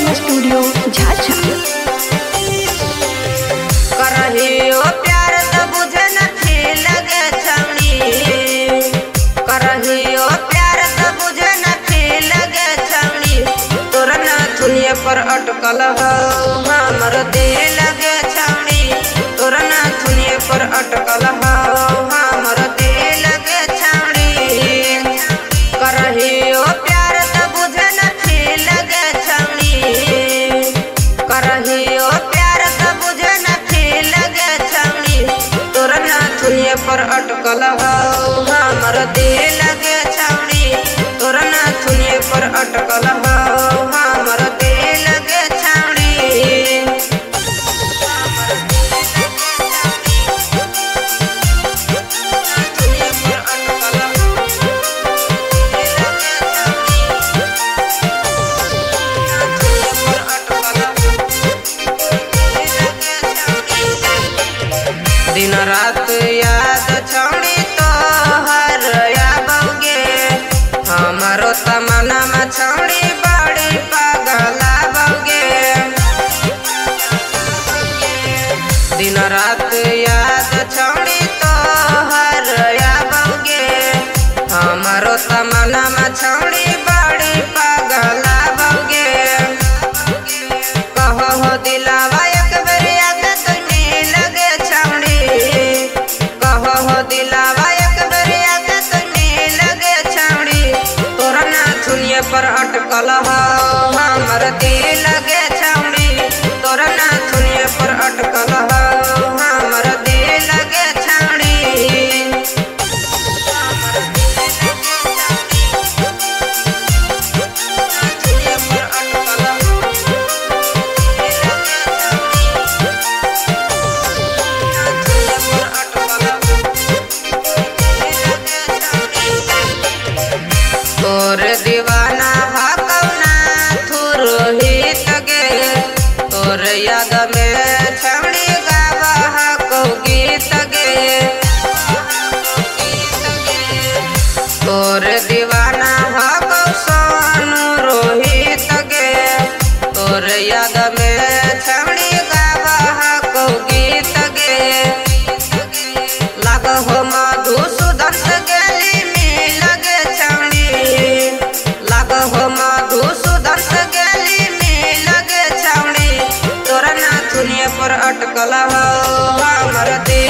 Recording studio Jhajha. करहियो प्यार तो बुझे नथी लगे छौनी, करहियो प्यार तो बुझे नथी लगे छौनी। तोर नाथुनिया पर अटकल हो हमर दिल लगे छौनी, तोर नाथुनिया पर अटकल हो हमर दिल लगे छौनी। करहियो प्यार तो बुझे नथी लगे छौनी, करहियो प्यार तो बुझे नथी लगे छौनी। तोर नाथुनिया पर अटकल हो हमर दिल लगे छौनी, तोर नाथुनिया पर अटकल हो हमर दिल लगे छौनी। दिन रात याद छौड़ी तोहर आबोगे, हमारो तमन्ना में छौड़ी बड़ी पगला बोगे। दिन रात याद छौड़ी तोहर आबोगे, हमारो तमन्ना में छौड़ी बड़ी पगला बोगे। कहो हो दिलावा एक बेर याद तनी लगे छौड़ी, कहो हो दिलावा एक बेर याद तनी लगे छौड़ी। तोर नाथुनिया पर अटकल हो हमर दिल लगे छौड़ी, तोर नाथुनिया पर अटकल हो हमर दिल लगे छौड़ी। तोर दीवाना हकौना थुरोहित गे, तोर याद में छौड़ी गावा हकौ गीत गे। तोर दीवाना हकौ सोनू रोहित गे, तोर याद में छौड़ी गावा हकौ गीत गे। लाग हो मधुसूदन से गेली मिल गे छौड़ी, लाग हो मधुसूदन से गेली मिल गे छौड़ी। तोर नाथुनिया पर अटकल हो हमर दिल